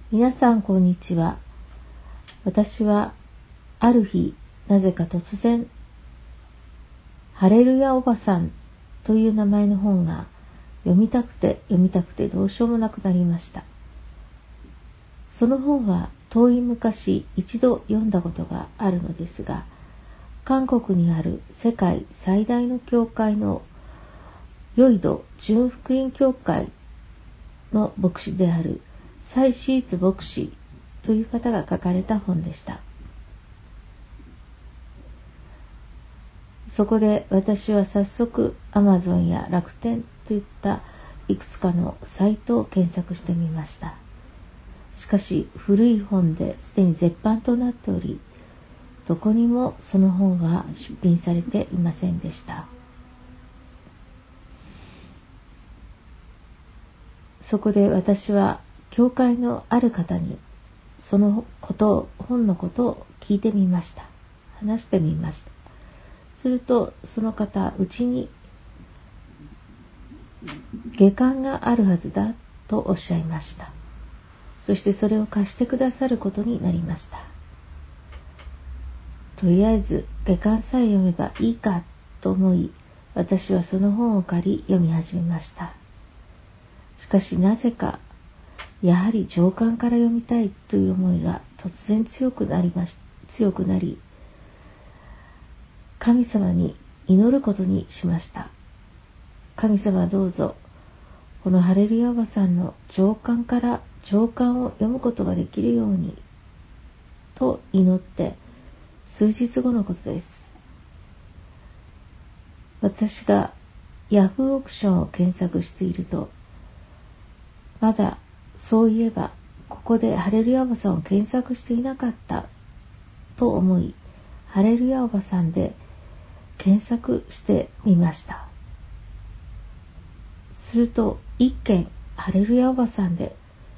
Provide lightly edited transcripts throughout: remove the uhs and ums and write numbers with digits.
皆さんこんにちは。私はある日なぜか突然ハレルヤおばさんという名前の本が読みたくてどうしようもなくなりました。その本は遠い昔一度読んだことがあるのですが、韓国にある世界最大の教会のヨイド純福音教会の牧師であるサイ・シーツ牧師という方が書かれた本でした。そこで私は早速 Amazon や楽天といったいくつかのサイトを検索してみました。しかし古い本ですでに絶版となっており、どこにもその本は出品されていませんでした。そこで私は教会のある方にその本のことを聞いてみました。話してみました。するとその方、うちに下巻があるはずだとおっしゃいました。そしてそれを貸してくださることになりました。とりあえず下巻さえ読めばいいかと思い、私はその本を借り読み始めました。しかしなぜかやはり上巻から読みたいという思いが突然強くなり、神様に祈ることにしました。神様どうぞこのハレルヤおばさんの上巻から上巻を読むことができるようにと祈って数日後のことです。私がヤフーオークションを検索していると、まだそういえばここでハレルヤおばさんを検索していなかったと思い、ハレルヤおばさんで検索してみました。すると一件ハレルヤおばさんで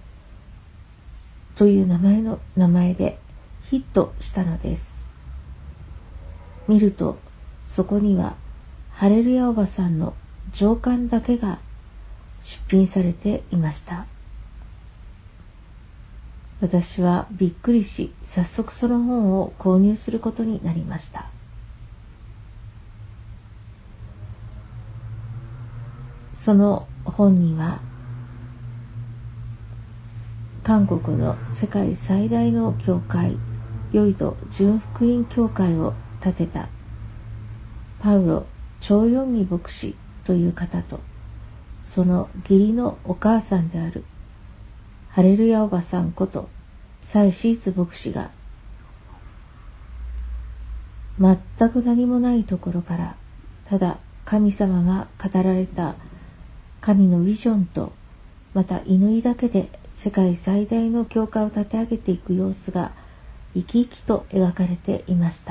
という名前でヒットしたのです。見るとそこにはハレルヤおばさんの上巻だけが出品されていました。私はびっくりし、早速その本を購入することになりました。その本には、韓国の世界最大の教会、ヨイド純福音教会を建てたパウロ・チョーヨンギ牧師という方と、その義理のお母さんであるハレルヤおばさんことサイ・シーツ牧師が、全く何もないところから、ただ神様が語られた神のビジョンと、また祈りだけで世界最大の教会を立て上げていく様子が生き生きと描かれていました。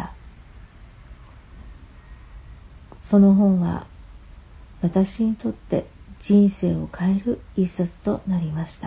その本は私にとって人生を変える一冊となりました。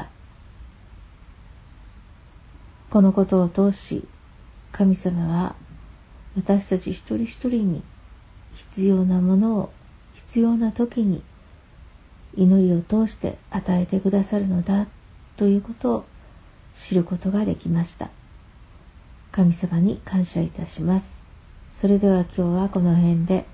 このことを通し、神様は私たち一人一人に必要なものを必要な時に祈りを通して与えてくださるのだということを知ることができました。神様に感謝いたします。それでは今日はこの辺で。